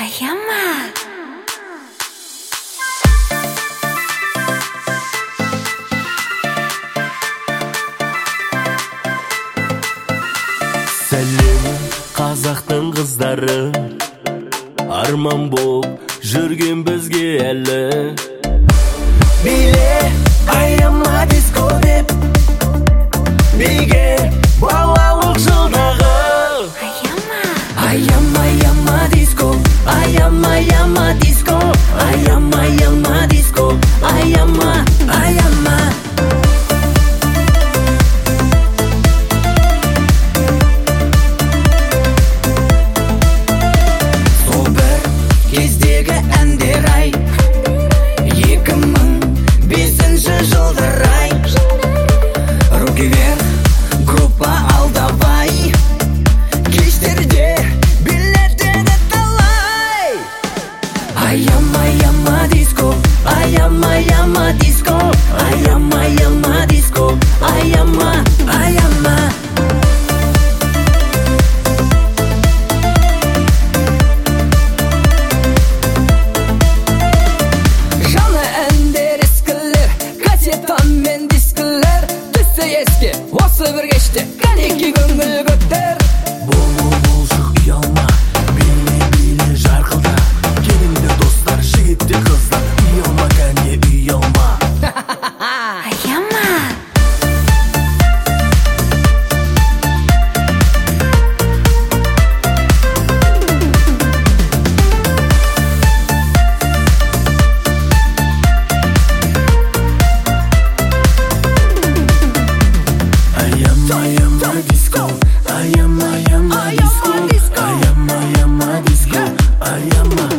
Ayama. Сәлем қазақтың қыздары, арман боп жүрген бізге әлі. Биле аяма диско деп, биге балалық жылдағы. Ayama ayama disco, ayama ayama disco, ayama ayama disco, ayama ayama. Сол бір кездегі әндер ай, 2005 жылдары ай. Руки вверх, группа алдавай, кештерде билеттерді талай. Ayama ayama disco, ayama ayama disco, ayama ayama disco, ayama ayama. Жаңа әндер ескілер, кассетамен дискілер, түссе еске осы бір кеште кәнеки көңіл көтер. Болшық ұялма, биле жарқылда, келіңдер достар, жігіттер қыздар, ұялма кәне ұялма. Ayama. Ayama ayama disco, ayama ayama disco, ayama ayama disco, ayama